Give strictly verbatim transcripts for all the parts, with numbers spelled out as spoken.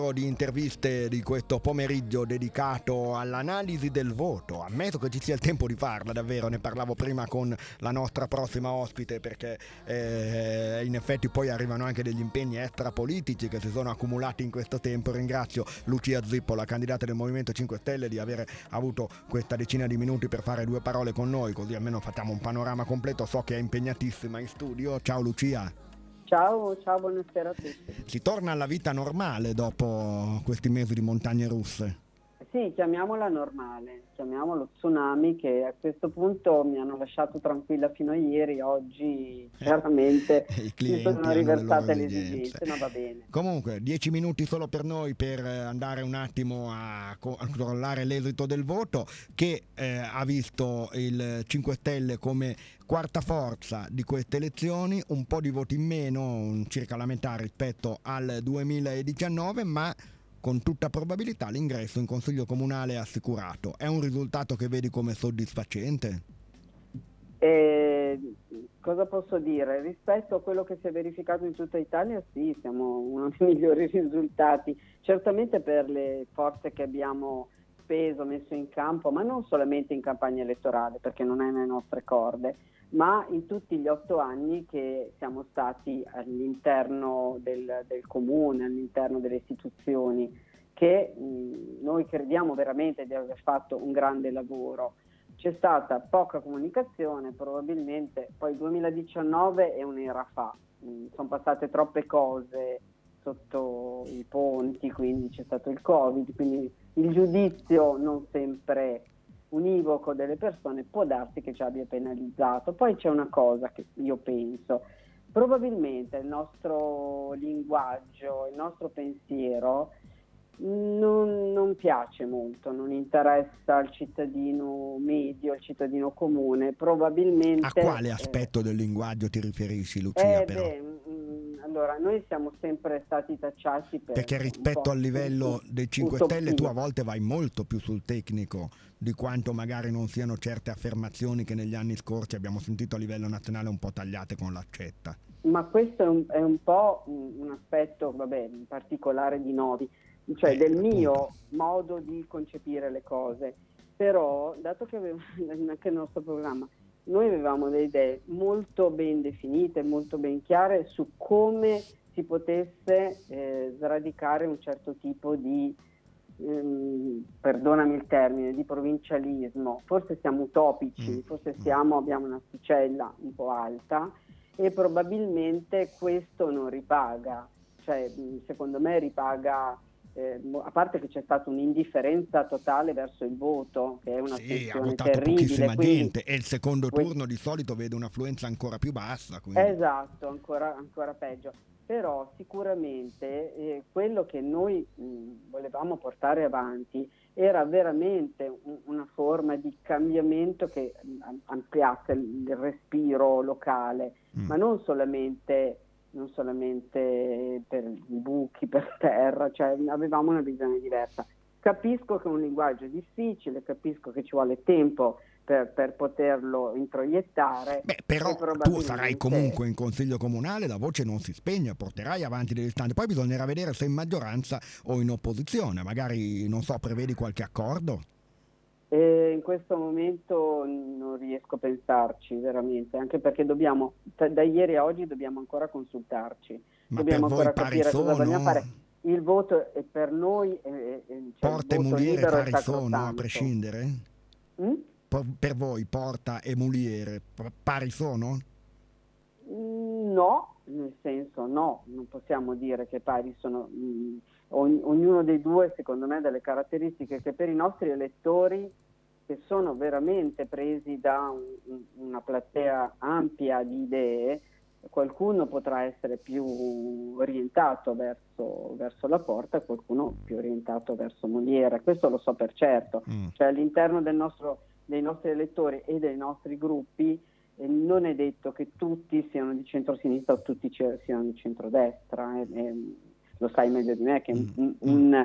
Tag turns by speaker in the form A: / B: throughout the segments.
A: Di interviste di questo pomeriggio dedicato all'analisi del voto. Ammetto che ci sia il tempo di farla, davvero. Ne parlavo prima con la nostra prossima ospite, perché eh, in effetti poi arrivano anche degli impegni extrapolitici che si sono accumulati in questo tempo. Ringrazio Lucia Zippo, la candidata del Movimento cinque Stelle, di aver avuto questa decina di minuti per fare due parole con noi, così almeno facciamo un panorama completo. So che è impegnatissima in studio. Ciao Lucia.
B: Ciao, ciao, buonasera a tutti.
A: Si torna alla vita normale dopo questi mesi di montagne russe?
B: Sì, chiamiamola normale, chiamiamolo tsunami, che a questo punto mi hanno lasciato tranquilla fino a ieri. Oggi chiaramente
A: I
B: mi sono
A: clienti hanno le loro
B: riversate le
A: esigenze.
B: esigenze, ma va bene.
A: Comunque, dieci minuti solo per noi per andare un attimo a controllare l'esito del voto, che eh, ha visto il cinque Stelle come quarta forza di queste elezioni, un po' di voti in meno, circa la metà rispetto al duemiladiciannove, ma con tutta probabilità l'ingresso in Consiglio Comunale è assicurato. È un risultato che vedi come soddisfacente?
B: E cosa posso dire? Rispetto a quello che si è verificato in tutta Italia, sì, siamo uno dei migliori risultati, certamente per le forze che abbiamo speso, messo in campo, ma non solamente in campagna elettorale, perché non è nelle nostre corde, ma in tutti gli otto anni che siamo stati all'interno del, del comune, all'interno delle istituzioni, che mh, noi crediamo veramente di aver fatto un grande lavoro. C'è stata poca comunicazione, probabilmente, poi il duemiladiciannove è un'era fa, mh, sono passate troppe cose sotto i ponti, quindi c'è stato il Covid, quindi il giudizio non sempre univoco delle persone può darsi che ci abbia penalizzato. Poi c'è una cosa che io penso, probabilmente il nostro linguaggio, il nostro pensiero non, non piace molto, non interessa al cittadino medio, al cittadino comune, probabilmente...
A: A quale aspetto
B: eh,
A: del linguaggio ti riferisci, Lucia,
B: eh,
A: però?
B: beh, mh, allora, noi siamo sempre stati tacciati per
A: Perché
B: un
A: rispetto
B: po'
A: al livello dei cinque Stelle tu a
B: utopia.
A: volte vai molto più sul tecnico di quanto magari non siano certe affermazioni che negli anni scorsi abbiamo sentito a livello nazionale un po' tagliate con l'accetta.
B: Ma questo è un, è un po' un, un aspetto, vabbè, in particolare di Novi, cioè
A: Eh,
B: del
A: appunto.
B: mio modo di concepire le cose. Però, dato che avevo anche il nostro programma, noi avevamo delle idee molto ben definite, molto ben chiare su come si potesse eh, sradicare un certo tipo di, ehm, perdonami il termine, di provincialismo. Forse siamo utopici,
A: Mm,
B: forse
A: mm.
B: siamo, abbiamo una sticella un po' alta, e probabilmente questo non ripaga, cioè secondo me ripaga, eh, a parte che c'è stata un'indifferenza totale verso il voto, che è
A: Sì, ha
B: un'attenzione
A: votato
B: terribile,
A: pochissima
B: quindi
A: gente e il secondo
B: que-
A: turno di solito vede un'affluenza ancora più bassa, quindi...
B: esatto, ancora, ancora peggio. Però sicuramente eh, quello che noi mh, volevamo portare avanti era veramente un, una forma di cambiamento che mh, ampliasse il, il respiro locale,
A: Mm.
B: ma non solamente, non solamente per i buchi per terra, cioè avevamo una visione diversa. Capisco che è un linguaggio difficile, capisco che ci vuole tempo per, per poterlo introiettare,
A: Beh,
B: e
A: però tu sarai
B: probabilmente
A: comunque in consiglio comunale, la voce non si spegne, porterai avanti delle istanze, poi bisognerà vedere se in maggioranza o in opposizione, magari, non so, prevedi qualche accordo?
B: eh, in questo momento non riesco a pensarci veramente, anche perché dobbiamo, da da ieri a oggi dobbiamo ancora consultarci,
A: Ma per
B: dobbiamo
A: voi
B: ancora
A: pari
B: capire cosa vogliamo
A: sono?
B: fare. Il voto è per noi, è- è- cioè il
A: Porta e
B: voto
A: muliere
B: libero è
A: pari sono, a
B: sacrosanto.
A: prescindere?
B: Mm?
A: Po- per voi porta e muliere p- pari sono?
B: Mm, No, nel senso no, non possiamo dire che pari sono, mh, ogn- ognuno dei due secondo me ha delle caratteristiche che per i nostri elettori, che sono veramente presi da un- un- una platea ampia di idee, qualcuno potrà essere più orientato verso, verso la porta, e qualcuno più orientato verso Molière, questo lo so per certo,
A: Mm.
B: cioè all'interno del nostro, dei nostri elettori e dei nostri gruppi eh, non è detto che tutti siano di centrosinistra o tutti ce- siano di centrodestra, eh, eh, lo sai meglio di me che
A: Mm,
B: un,
A: mm.
B: un-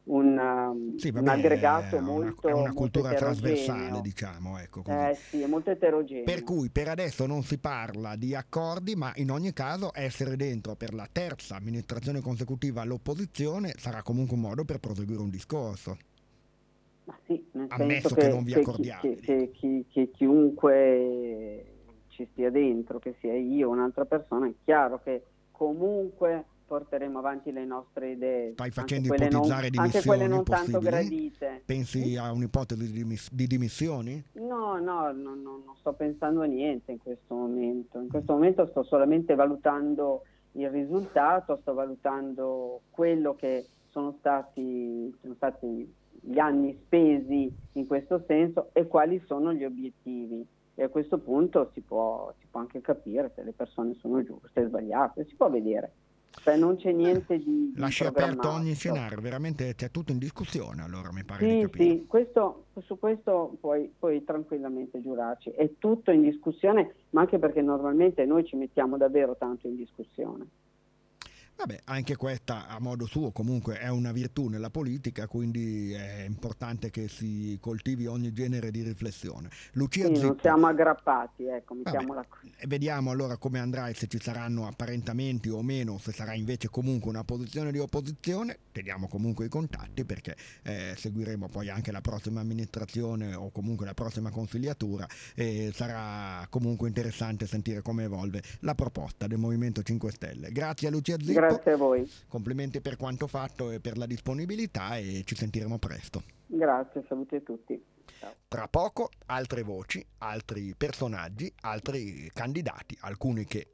B: un, um,
A: Sì,
B: un
A: vabbè,
B: aggregato
A: è una,
B: molto,
A: è una
B: molto
A: cultura trasversale,
B: eterogeneo.
A: diciamo, ecco così.
B: Eh sì, è molto
A: Per
B: eterogeneo.
A: cui per adesso non si parla di accordi, ma in ogni caso essere dentro per la terza amministrazione consecutiva all'opposizione sarà comunque un modo per proseguire un discorso.
B: Ma sì, nel senso
A: Ammesso che non
B: che,
A: vi
B: che chi-
A: accordiate,
B: che-
A: dico.
B: che chi- che chiunque ci stia dentro, che sia io o un'altra persona, è chiaro che comunque porteremo avanti le nostre idee,
A: Stai
B: anche
A: facendo
B: quelle non,
A: ipotizzare
B: anche quelle
A: dimissioni
B: non tanto
A: possibili?
B: gradite. Mm?
A: Pensi a un'ipotesi di, dimis- di dimissioni?
B: No, no, no, no, non sto pensando a niente in questo momento. In questo momento sto solamente valutando il risultato, sto valutando quello che sono stati, sono stati gli anni spesi in questo senso e quali sono gli obiettivi. E a questo punto si può, si può anche capire se le persone sono giuste o sbagliate, si può vedere. Cioè non c'è niente di, di
A: Lasci aperto ogni
B: programmatico.
A: scenario, veramente c'è tutto in discussione, allora mi pare di
B: Sì,
A: capire.
B: sì, questo, su questo puoi, puoi tranquillamente giurarci. È tutto in discussione, ma anche perché normalmente noi ci mettiamo davvero tanto in discussione.
A: Vabbè, anche questa a modo suo comunque è una virtù nella politica, quindi è importante che si coltivi ogni genere di riflessione. Lucia
B: Sì, non
A: Zippo,
B: siamo aggrappati, ecco,
A: vabbè,
B: mettiamola così.
A: e vediamo allora come andrà e se ci saranno apparentamenti o meno, se sarà invece comunque una posizione di opposizione. Teniamo comunque i contatti perché eh, seguiremo poi anche la prossima amministrazione o comunque la prossima consigliatura e sarà comunque interessante sentire come evolve la proposta del Movimento cinque Stelle. Grazie a Lucia Zippo,
B: Grazie a voi.
A: complimenti per quanto fatto e per la disponibilità e ci sentiremo presto.
B: Grazie, salute a tutti. Ciao.
A: Tra poco altre voci, altri personaggi, altri candidati, alcuni che